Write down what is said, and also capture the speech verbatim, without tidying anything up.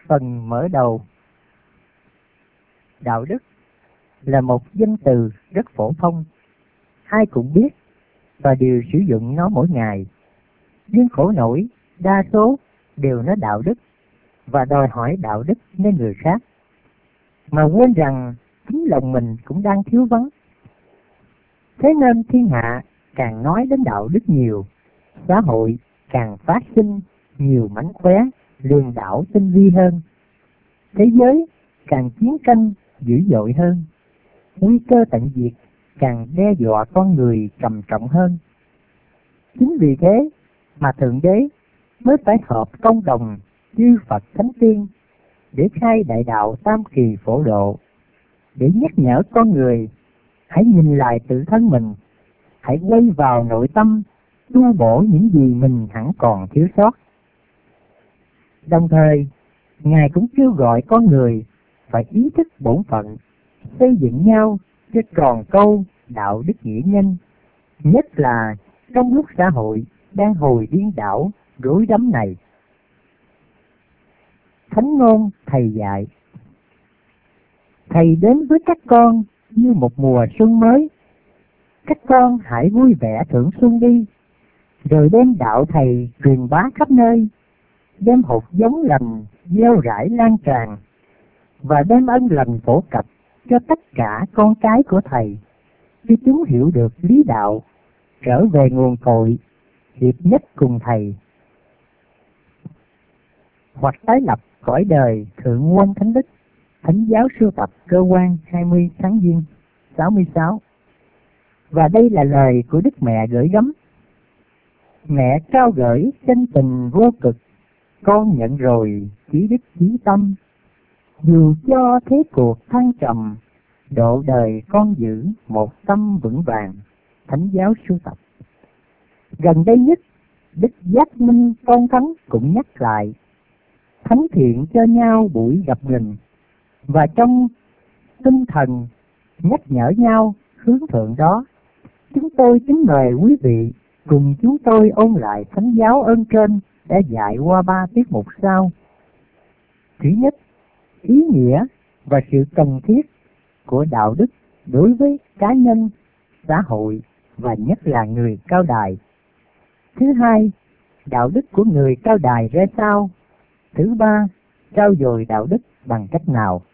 Phần mở đầu. Đạo đức là một danh từ rất phổ thông, ai cũng biết và đều sử dụng nó mỗi ngày. Nhưng khổ nổi, đa số đều nói đạo đức và đòi hỏi đạo đức nơi người khác, mà quên rằng chính lòng mình cũng đang thiếu vắng. Thế nên thiên hạ càng nói đến đạo đức nhiều, xã hội càng phát sinh nhiều mánh khóe, lường đảo tinh vi hơn. Thế giới càng chiến tranh dữ dội hơn, nguy cơ tận diệt càng đe dọa con người trầm trọng hơn. Chính vì thế mà Thượng Đế mới phải họp công đồng chư Phật Thánh Tiên để khai đại đạo tam kỳ phổ độ, để nhắc nhở con người hãy nhìn lại tự thân mình, hãy quay vào nội tâm, tu bổ những gì mình hẳn còn thiếu sót. Đồng thời, Ngài cũng kêu gọi con người phải ý thức bổn phận, xây dựng nhau cho tròn câu đạo đức nghĩa nhân, nhất là trong lúc xã hội đang hồi điên đảo rối rắm này. Thánh ngôn Thầy dạy: Thầy đến với các con như một mùa xuân mới, các con hãy vui vẻ thưởng xuân đi, rồi đem đạo Thầy truyền bá khắp nơi, đem hột giống lành gieo rải lan tràn, và đem ân lành phổ cập cho tất cả con cái của Thầy, khi chúng hiểu được lý đạo, trở về nguồn cội, hiệp nhất cùng Thầy. Hoặc tái lập cõi đời Thượng Nguồn Thánh Đức, Thánh giáo sưu tập cơ quan hai mươi tháng Giêng sáu mươi sáu. Và đây là lời của Đức Mẹ gửi gắm: Mẹ trao gửi chân tình vô cực, con nhận rồi chí đức chí tâm, dù cho thế cuộc thăng trầm, độ đời con giữ một tâm vững vàng. Thánh giáo sưu tập. Gần đây nhất, Đức Giác Minh Tôn Thánh cũng nhắc lại: thánh thiện cho nhau buổi gặp gình, và trong tinh thần nhắc nhở nhau hướng thượng đó, chúng tôi kính mời quý vị cùng chúng tôi ôn lại thánh giáo ơn trên đã dạy qua ba tiết mục sau. Thứ nhất, ý nghĩa và sự cần thiết của đạo đức đối với cá nhân, xã hội và nhất là người cao đài. Thứ hai, đạo đức của người cao đài ra sao. Thứ ba, trau dồi đạo đức bằng cách nào.